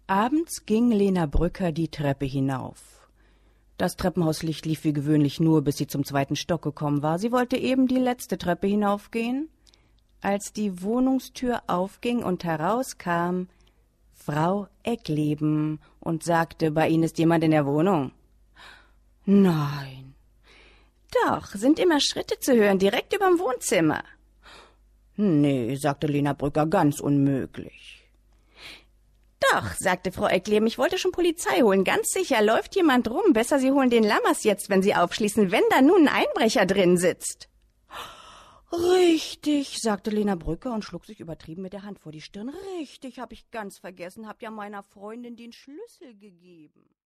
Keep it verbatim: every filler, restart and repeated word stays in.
Abends ging Lena Brücker die Treppe hinauf. Das Treppenhauslicht lief wie gewöhnlich nur, bis sie zum zweiten Stock gekommen war. Sie wollte eben die letzte Treppe hinaufgehen, als die Wohnungstür aufging und herauskam Frau Eckleben und sagte, bei Ihnen ist jemand in der Wohnung. Nein. Doch, sind immer Schritte zu hören, direkt überm Wohnzimmer. Nee, sagte Lena Brücker, ganz unmöglich. Doch, sagte Frau Eckleben, ich wollte schon Polizei holen. Ganz sicher läuft jemand rum. Besser, Sie holen den Lammers jetzt, wenn Sie aufschließen, wenn da nun ein Einbrecher drin sitzt. Richtig, sagte Lena Brücker und schlug sich übertrieben mit der Hand vor die Stirn. Richtig, hab ich ganz vergessen, hab ja meiner Freundin den Schlüssel gegeben.